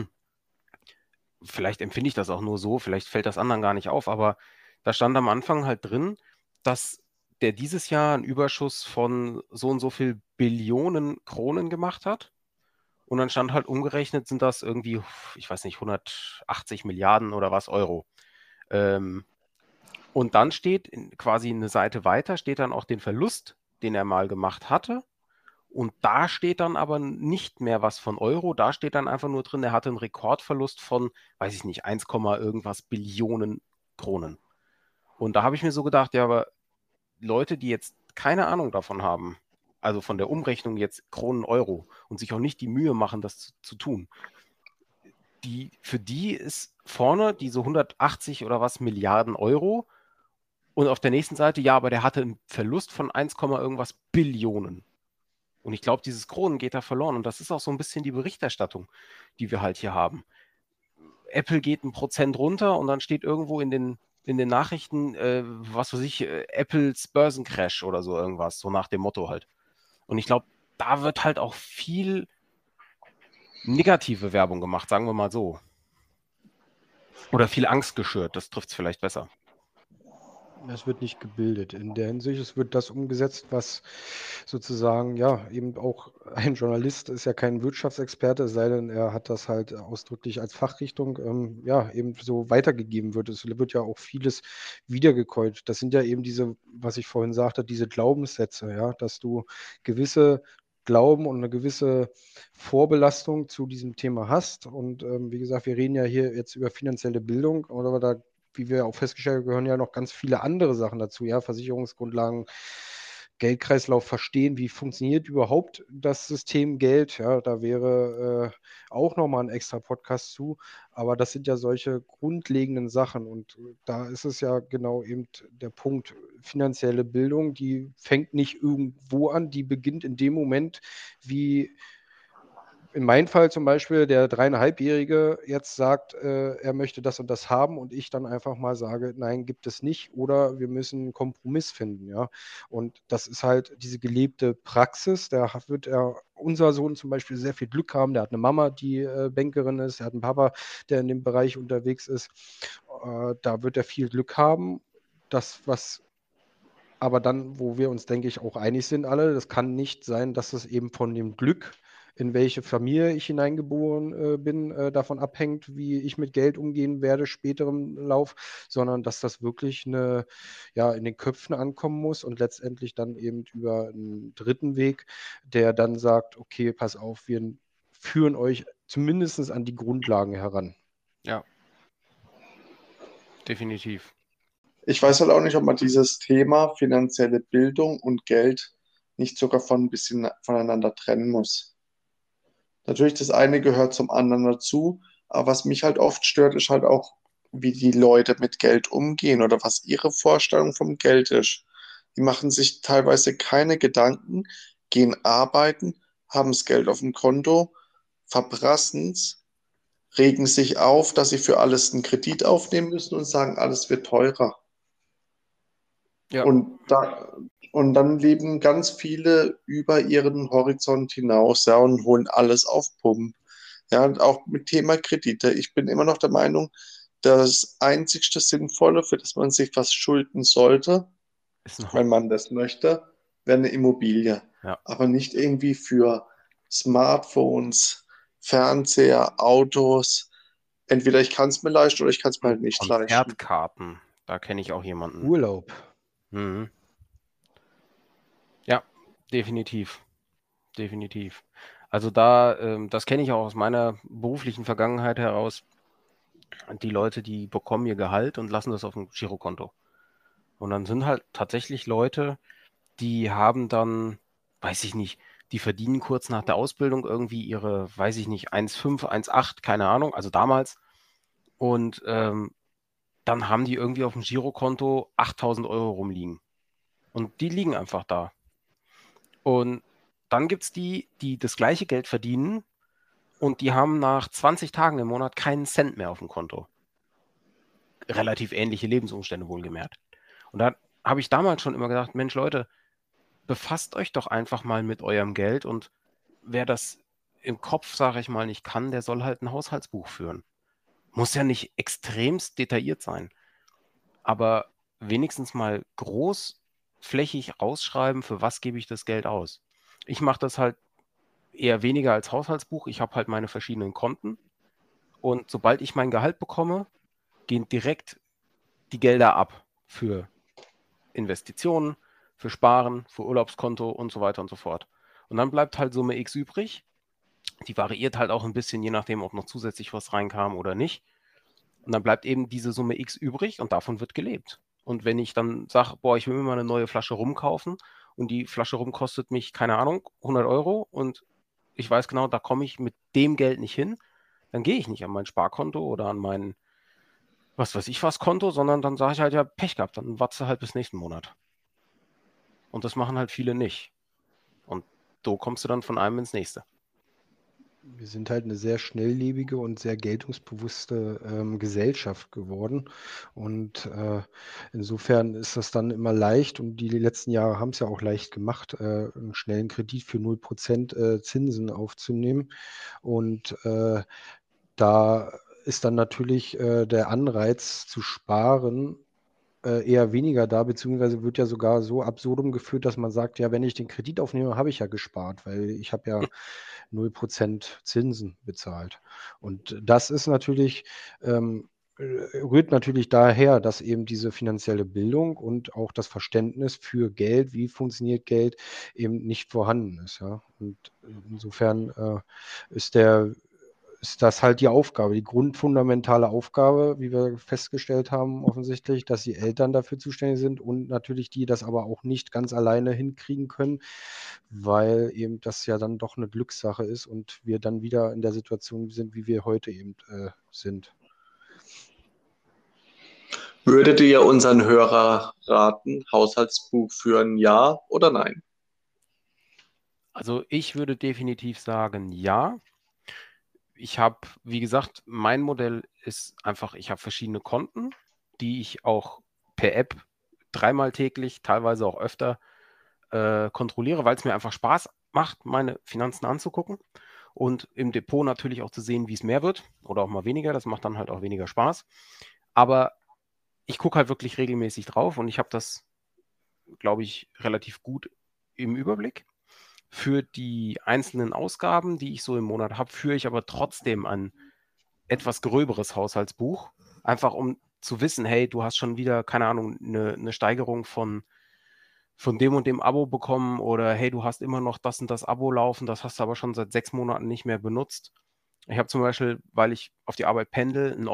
vielleicht empfinde ich das auch nur so, vielleicht fällt das anderen gar nicht auf, aber da stand am Anfang halt drin, dass der dieses Jahr einen Überschuss von so und so viel Billionen Kronen gemacht hat. Und dann stand halt umgerechnet sind das irgendwie, ich weiß nicht, 180 Milliarden oder was Euro. Ähm, und dann steht quasi eine Seite weiter, steht dann auch den Verlust, den er mal gemacht hatte. Und da steht dann aber nicht mehr was von Euro, da steht dann einfach nur drin, er hatte einen Rekordverlust von, weiß ich nicht, 1, irgendwas Billionen Kronen. Und da habe ich mir so gedacht, ja, aber Leute, die jetzt keine Ahnung davon haben, also von der Umrechnung jetzt Kronen, Euro und sich auch nicht die Mühe machen, das zu tun, für die ist vorne diese 180 oder was Milliarden Euro und auf der nächsten Seite, ja, aber der hatte einen Verlust von 1, irgendwas Billionen. Und ich glaube, dieses Kronen geht da verloren. Und das ist auch so ein bisschen die Berichterstattung, die wir halt hier haben. Apple geht 1% runter und dann steht irgendwo in den Nachrichten, was weiß ich, Apples Börsencrash oder so irgendwas, so nach dem Motto halt. Und ich glaube, da wird halt auch viel negative Werbung gemacht, sagen wir mal so. Oder viel Angst geschürt, das trifft es vielleicht besser. Es wird nicht gebildet. In der Hinsicht, es wird das umgesetzt, was sozusagen, ja, eben auch ein Journalist ist ja kein Wirtschaftsexperte, es sei denn, er hat das halt ausdrücklich als Fachrichtung, ja, eben so weitergegeben wird. Es wird ja auch vieles wiedergekäut. Das sind ja eben diese, was ich vorhin sagte, diese Glaubenssätze, ja, dass du gewisse Glauben und eine gewisse Vorbelastung zu diesem Thema hast. Und wie gesagt, wir reden ja hier jetzt über finanzielle Bildung, aber da, wie wir auch festgestellt haben, gehören ja noch ganz viele andere Sachen dazu, ja, Versicherungsgrundlagen, Geldkreislauf verstehen, wie funktioniert überhaupt das System Geld, ja, da wäre auch nochmal ein extra Podcast zu, aber das sind ja solche grundlegenden Sachen und da ist es ja genau eben der Punkt, finanzielle Bildung, die fängt nicht irgendwo an, die beginnt in dem Moment, wie in meinem Fall zum Beispiel der 3,5-Jährige jetzt sagt, er möchte das und das haben und ich dann einfach mal sage, nein, gibt es nicht oder wir müssen einen Kompromiss finden, ja. Und das ist halt diese gelebte Praxis. Unser Sohn zum Beispiel sehr viel Glück haben. Der hat eine Mama, die Bankerin ist, er hat einen Papa, der in dem Bereich unterwegs ist. Da wird er viel Glück haben. Das, was aber dann, wo wir uns, denke ich, auch einig sind alle, das kann nicht sein, dass es eben von dem Glück, in welche Familie ich hineingeboren bin, davon abhängt, wie ich mit Geld umgehen werde später im Lauf, sondern dass das wirklich ja, in den Köpfen ankommen muss und letztendlich dann eben über einen dritten Weg, der dann sagt, okay, pass auf, wir führen euch zumindest an die Grundlagen heran. Ja, definitiv. Ich weiß halt auch nicht, ob man dieses Thema finanzielle Bildung und Geld nicht sogar von ein bisschen voneinander trennen muss. Natürlich, das eine gehört zum anderen dazu, aber was mich halt oft stört, ist halt auch, wie die Leute mit Geld umgehen oder was ihre Vorstellung vom Geld ist. Die machen sich teilweise keine Gedanken, gehen arbeiten, haben das Geld auf dem Konto, verprassen es, regen sich auf, dass sie für alles einen Kredit aufnehmen müssen und sagen, alles wird teurer. Ja, Und, da, und dann leben ganz viele über ihren Horizont hinaus, ja, und holen alles auf Pump. Ja, und auch mit Thema Kredite. Ich bin immer noch der Meinung, das einzigste Sinnvolle, für das man sich was schulden sollte, Ist ein wenn Haus. man das möchte, wäre eine Immobilie. Ja. Aber nicht irgendwie für Smartphones, Fernseher, Autos. Entweder ich kann es mir leisten oder ich kann es mir Und halt nicht leisten. Konzertkarten, da kenne ich auch jemanden. Urlaub. Mhm. Ja, definitiv. Definitiv. Also das kenne ich auch aus meiner beruflichen Vergangenheit heraus. Die Leute, die bekommen ihr Gehalt und lassen das auf dem Girokonto. Und dann sind halt tatsächlich Leute, die haben dann, weiß ich nicht, die verdienen kurz nach der Ausbildung irgendwie ihre, weiß ich nicht, 1,5, 1,8, keine Ahnung, also damals. Und dann haben die irgendwie auf dem Girokonto 8.000 Euro rumliegen. Und die liegen einfach da. Und dann gibt es die, die das gleiche Geld verdienen und die haben nach 20 Tagen im Monat keinen Cent mehr auf dem Konto. Relativ ähnliche Lebensumstände wohlgemerkt. Und da habe ich damals schon immer gedacht, Mensch Leute, befasst euch doch einfach mal mit eurem Geld und wer das im Kopf, sage ich mal, nicht kann, der soll halt ein Haushaltsbuch führen. Muss ja nicht extremst detailliert sein, aber wenigstens mal großflächig ausschreiben, für was gebe ich das Geld aus. Ich mache das halt eher weniger als Haushaltsbuch. Ich habe halt meine verschiedenen Konten und sobald ich mein Gehalt bekomme, gehen direkt die Gelder ab für Investitionen, für Sparen, für Urlaubskonto und so weiter und so fort. Und dann bleibt halt Summe X übrig. Die variiert halt auch ein bisschen, je nachdem, ob noch zusätzlich was reinkam oder nicht. Und dann bleibt eben diese Summe X übrig und davon wird gelebt. Und wenn ich dann sage, boah, ich will mir mal eine neue Flasche Rum kaufen und die Flasche Rum kostet mich, keine Ahnung, 100 Euro und ich weiß genau, da komme ich mit dem Geld nicht hin, dann gehe ich nicht an mein Sparkonto oder an mein, was weiß ich was, Konto, sondern dann sage ich halt, ja, Pech gehabt, dann warte halt bis nächsten Monat. Und das machen halt viele nicht. Und so kommst du dann von einem ins nächste. Wir sind halt eine sehr schnelllebige und sehr geltungsbewusste Gesellschaft geworden. Und insofern ist das dann immer leicht und die letzten Jahre haben es ja auch leicht gemacht, einen schnellen Kredit für 0% Zinsen aufzunehmen. Und da ist dann natürlich der Anreiz zu sparen eher weniger da, beziehungsweise wird ja sogar so absurdum geführt, dass man sagt, ja, wenn ich den Kredit aufnehme, habe ich ja gespart, weil ich habe ja 0% Zinsen bezahlt. Und das ist natürlich, rührt natürlich daher, dass eben diese finanzielle Bildung und auch das Verständnis für Geld, wie funktioniert Geld, eben nicht vorhanden ist. Ja? Und insofern ist das halt die Aufgabe, die grundfundamentale Aufgabe, wie wir festgestellt haben, offensichtlich, dass die Eltern dafür zuständig sind und natürlich die das aber auch nicht ganz alleine hinkriegen können, weil eben das ja dann doch eine Glückssache ist und wir dann wieder in der Situation sind, wie wir heute eben sind. Würdet ihr unseren Hörer raten, Haushaltsbuch führen, ja oder nein? Also ich würde definitiv sagen, ja. Ich habe, wie gesagt, mein Modell ist einfach, ich habe verschiedene Konten, die ich auch per App dreimal täglich, teilweise auch öfter kontrolliere, weil es mir einfach Spaß macht, meine Finanzen anzugucken und im Depot natürlich auch zu sehen, wie es mehr wird oder auch mal weniger. Das macht dann halt auch weniger Spaß. Aber ich gucke halt wirklich regelmäßig drauf und ich habe das, glaube ich, relativ gut im Überblick. Für die einzelnen Ausgaben, die ich so im Monat habe, führe ich aber trotzdem ein etwas gröberes Haushaltsbuch, einfach um zu wissen, hey, du hast schon wieder, keine Ahnung, eine Steigerung von dem und dem Abo bekommen oder hey, du hast immer noch das und das Abo laufen, das hast du aber schon seit 6 Monaten nicht mehr benutzt. Ich habe zum Beispiel, weil ich auf die Arbeit pendel, ein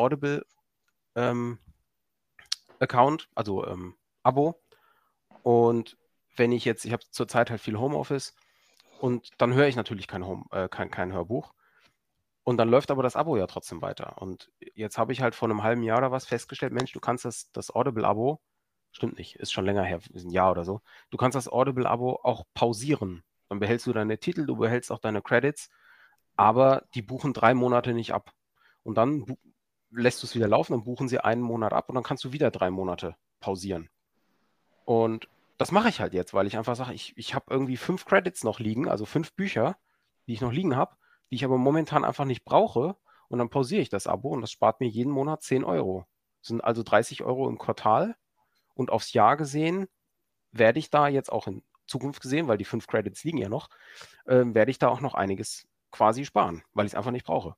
Audible-Account, also Abo. Und wenn ich jetzt, ich habe zurzeit halt viel Homeoffice und dann höre ich natürlich kein Hörbuch. Und dann läuft aber das Abo ja trotzdem weiter. Und jetzt habe ich halt vor einem halben Jahr oder was festgestellt, Mensch, du kannst das Audible-Abo, stimmt nicht, ist schon länger her, ist ein Jahr oder so, du kannst das Audible-Abo auch pausieren. Dann behältst du deine Titel, du behältst auch deine Credits, aber die buchen 3 Monate nicht ab. Und dann lässt du es wieder laufen, dann buchen sie einen Monat ab und dann kannst du wieder 3 Monate pausieren. Und das mache ich halt jetzt, weil ich einfach sage, ich habe irgendwie 5 Credits noch liegen, also 5 Bücher, die ich noch liegen habe. die ich aber momentan einfach nicht brauche. Und dann pausiere ich das Abo und das spart mir jeden Monat 10 Euro. Das sind also 30 Euro im Quartal. Und aufs Jahr gesehen werde ich da jetzt auch in Zukunft gesehen, weil die 5 Credits liegen ja noch, werde ich da auch noch einiges quasi sparen, weil ich es einfach nicht brauche.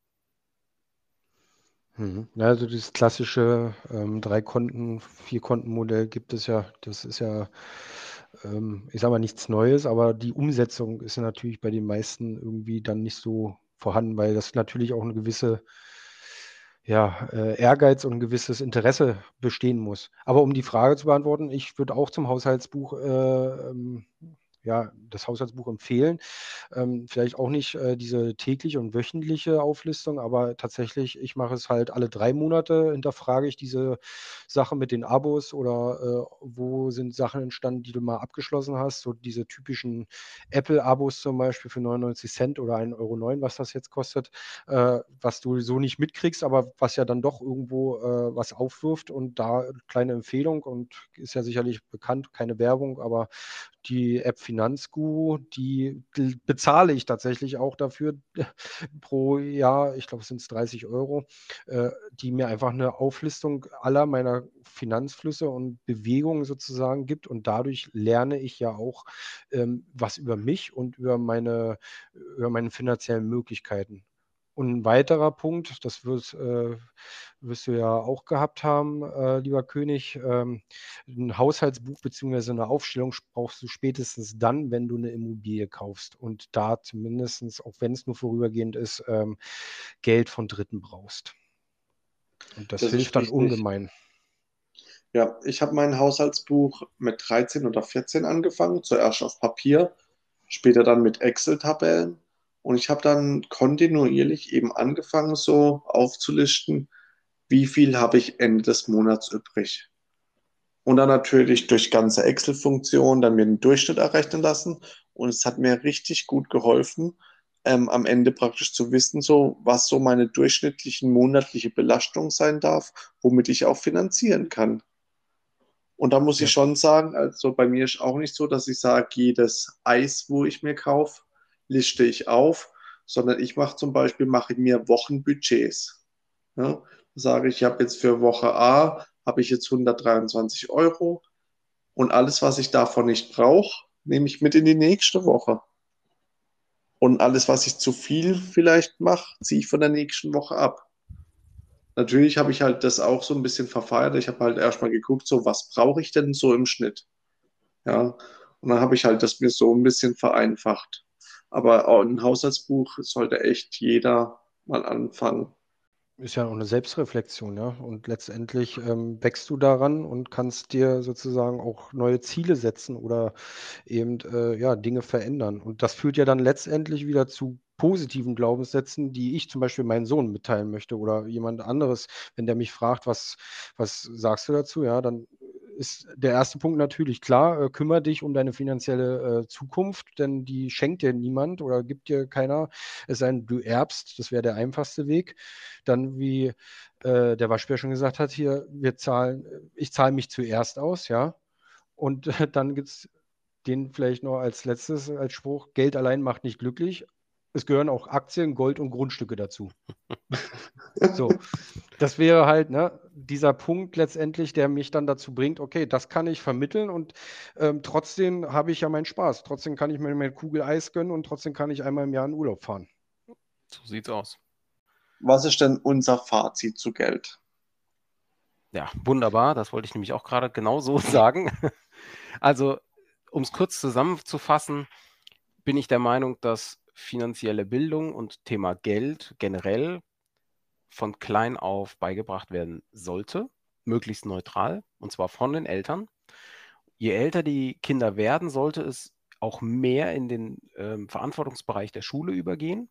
Ja, also dieses klassische 3-Konten-, 4-Konten-Modell gibt es ja. Das ist ja, ich sage mal, nichts Neues, aber die Umsetzung ist ja natürlich bei den meisten irgendwie dann nicht so vorhanden, weil das natürlich auch eine gewisse Ehrgeiz und ein gewisses Interesse bestehen muss. Aber um die Frage zu beantworten, ich würde auch zum Haushaltsbuch das Haushaltsbuch empfehlen. Vielleicht auch nicht diese tägliche und wöchentliche Auflistung, aber tatsächlich, ich mache es halt alle 3 Monate, hinterfrage ich diese Sache mit den Abos oder wo sind Sachen entstanden, die du mal abgeschlossen hast. So diese typischen Apple-Abos zum Beispiel für 99 Cent oder 1,09 €, was das jetzt kostet, was du so nicht mitkriegst, aber was ja dann doch irgendwo was aufwirft. Und da kleine Empfehlung und ist ja sicherlich bekannt, keine Werbung, aber die App Finanzguru, die bezahle ich tatsächlich auch dafür pro Jahr, ich glaube, es sind 30 Euro, die mir einfach eine Auflistung aller meiner Finanzflüsse und Bewegungen sozusagen gibt. Und dadurch lerne ich ja auch was über mich und über meine finanziellen Möglichkeiten. Und ein weiterer Punkt, das wirst du ja auch gehabt haben, lieber König, 'n Haushaltsbuch beziehungsweise eine Aufstellung brauchst du spätestens dann, wenn du eine Immobilie kaufst und da zumindestens, auch wenn es nur vorübergehend ist, Geld von Dritten brauchst. Und das Das ist hilft dann richtig. ungemein. Ja, ich habe mein Haushaltsbuch mit 13 oder 14 angefangen, zuerst auf Papier, später dann mit Excel-Tabellen. Und ich habe dann kontinuierlich eben angefangen, so aufzulisten, wie viel habe ich Ende des Monats übrig. Und dann natürlich durch ganze Excel-Funktionen dann mir den Durchschnitt errechnen lassen. Und es hat mir richtig gut geholfen, am Ende praktisch zu wissen, so was so meine durchschnittlichen monatliche Belastung sein darf, womit ich auch finanzieren kann. Und da muss ich Ja. schon sagen, also bei mir ist auch nicht so, dass ich sage, jedes Eis, wo ich mir kaufe, liste ich auf, sondern ich mache zum Beispiel, mache ich mir Wochenbudgets. Ja, sage ich, ich habe jetzt für Woche A, habe ich jetzt 123 Euro und alles, was ich davon nicht brauche, nehme ich mit in die nächste Woche. Und alles, was ich zu viel vielleicht mache, ziehe ich von der nächsten Woche ab. Natürlich habe ich halt das auch so ein bisschen verfeiert. Ich habe halt erstmal geguckt, so was brauche ich denn so im Schnitt? Ja, und dann habe ich halt das mir so ein bisschen vereinfacht. Aber auch ein Haushaltsbuch sollte echt jeder mal anfangen. Ist ja auch eine Selbstreflexion, ja. Und letztendlich wächst du daran und kannst dir sozusagen auch neue Ziele setzen oder eben Dinge verändern. Und das führt ja dann letztendlich wieder zu positiven Glaubenssätzen, die ich zum Beispiel meinem Sohn mitteilen möchte oder jemand anderes, wenn der mich fragt, was sagst du dazu? Ja, dann ist der erste Punkt natürlich klar, kümmere dich um deine finanzielle Zukunft, denn die schenkt dir niemand oder gibt dir keiner, es sei denn, du erbst, das wäre der einfachste Weg. Dann, wie der Waschbär schon gesagt hat, hier, ich zahle mich zuerst aus, ja. Und dann gibt es den vielleicht noch als letztes, als Spruch, Geld allein macht nicht glücklich. Es gehören auch Aktien, Gold und Grundstücke dazu. So, das wäre halt, ne, dieser Punkt letztendlich, der mich dann dazu bringt, okay, das kann ich vermitteln und trotzdem habe ich ja meinen Spaß. Trotzdem kann ich mir meine Kugel Eis gönnen und trotzdem kann ich einmal im Jahr in Urlaub fahren. So sieht's aus. Was ist denn unser Fazit zu Geld? Ja, wunderbar. Das wollte ich nämlich auch gerade genau so sagen. Also, um es kurz zusammenzufassen, bin ich der Meinung, dass finanzielle Bildung und Thema Geld generell von klein auf beigebracht werden sollte, möglichst neutral, und zwar von den Eltern. Je älter die Kinder werden, sollte es auch mehr in den Verantwortungsbereich der Schule übergehen.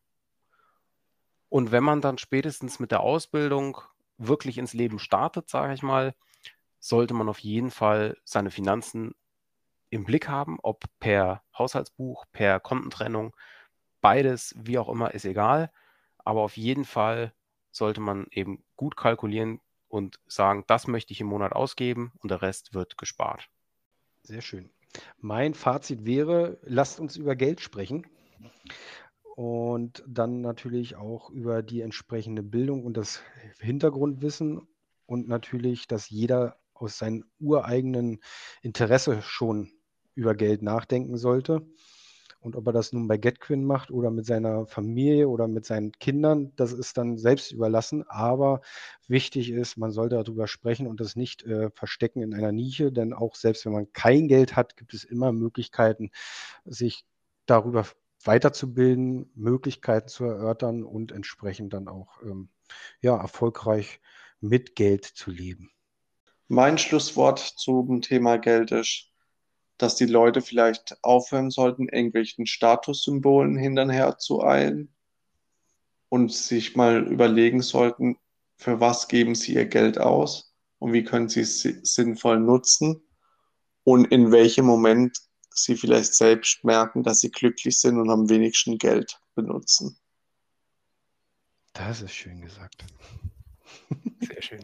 Und wenn man dann spätestens mit der Ausbildung wirklich ins Leben startet, sage ich mal, sollte man auf jeden Fall seine Finanzen im Blick haben, ob per Haushaltsbuch, per Kontentrennung, beides, wie auch immer, ist egal. Aber auf jeden Fall sollte man eben gut kalkulieren und sagen, das möchte ich im Monat ausgeben und der Rest wird gespart. Sehr schön. Mein Fazit wäre, lasst uns über Geld sprechen. und dann natürlich auch über die entsprechende Bildung und das Hintergrundwissen und natürlich, dass jeder aus seinem ureigenen Interesse schon über Geld nachdenken sollte. Und ob er das nun bei GetQuinn macht oder mit seiner Familie oder mit seinen Kindern, das ist dann selbst überlassen. Aber wichtig ist, man sollte darüber sprechen und das nicht verstecken in einer Nische, denn auch selbst wenn man kein Geld hat, gibt es immer Möglichkeiten, sich darüber weiterzubilden, Möglichkeiten zu erörtern und entsprechend dann auch erfolgreich mit Geld zu leben. Mein Schlusswort zum Thema Geld ist, dass die Leute vielleicht aufhören sollten, irgendwelchen Statussymbolen hinterher zu eilen und sich mal überlegen sollten, für was geben sie ihr Geld aus und wie können sie es sinnvoll nutzen und in welchem Moment sie vielleicht selbst merken, dass sie glücklich sind und am wenigsten Geld benutzen. Das ist schön gesagt. Sehr schön.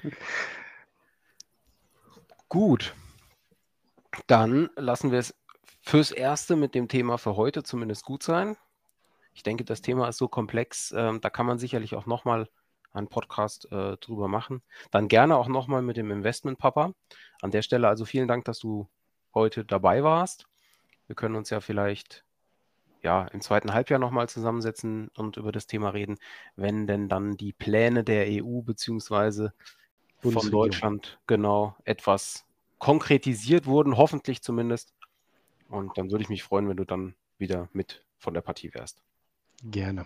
Gut, dann lassen wir es fürs Erste mit dem Thema für heute zumindest gut sein. Ich denke, das Thema ist so komplex, da kann man sicherlich auch nochmal einen Podcast drüber machen. Dann gerne auch nochmal mit dem Investment-Papa. An der Stelle also vielen Dank, dass du heute dabei warst. Wir können uns ja vielleicht im zweiten Halbjahr nochmal zusammensetzen und über das Thema reden, wenn denn dann die Pläne der EU bzw. von Deutschland genau etwas konkretisiert wurden, hoffentlich zumindest. Und dann würde ich mich freuen, wenn du dann wieder mit von der Partie wärst. Gerne.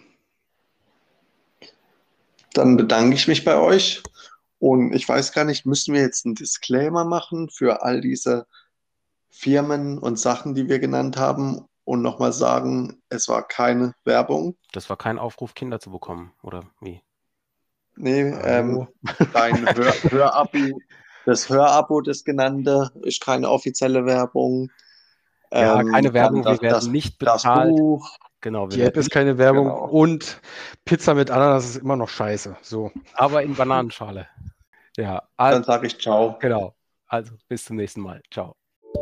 Dann bedanke ich mich bei euch und ich weiß gar nicht, müssen wir jetzt einen Disclaimer machen für all diese Firmen und Sachen, die wir genannt haben und nochmal sagen, es war keine Werbung. Das war kein Aufruf, Kinder zu bekommen, oder wie? Nee, dein Hörabo, das Hörabo, das genannte, ist keine offizielle Werbung. Ja, keine Werbung, wir werden nicht bezahlt. Das Buch. Genau, die App ist keine Werbung und Pizza mit Ananas ist immer noch scheiße. So. Aber in Bananenschale. Ja, dann sage ich ciao. Genau. Also bis zum nächsten Mal. Ciao.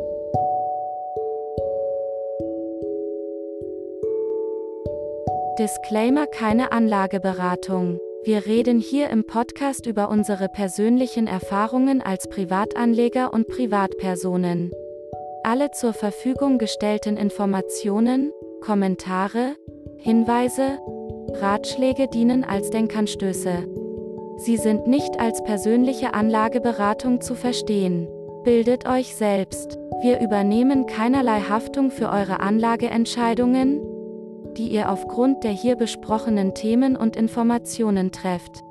Disclaimer: keine Anlageberatung. Wir reden hier im Podcast über unsere persönlichen Erfahrungen als Privatanleger und Privatpersonen. Alle zur Verfügung gestellten Informationen, Kommentare, Hinweise, Ratschläge dienen als Denkanstöße. Sie sind nicht als persönliche Anlageberatung zu verstehen. Bildet euch selbst. Wir übernehmen keinerlei Haftung für eure Anlageentscheidungen, die ihr aufgrund der hier besprochenen Themen und Informationen trefft.